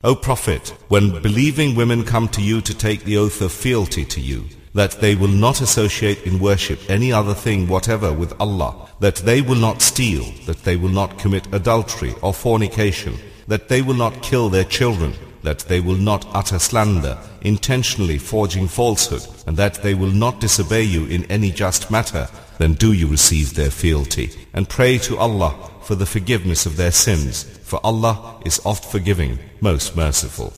O Prophet, when believing women come to you to take the oath of fealty to you, that they will not associate in worship any other thing whatever with Allah, that they will not steal, that they will not commit adultery or fornication, that they will not kill their children, that they will not utter slander, intentionally forging falsehood, and that they will not disobey you in any just matter, then do you receive their fealty, and pray to Allah for the forgiveness of their sins, for Allah is oft forgiving, most merciful.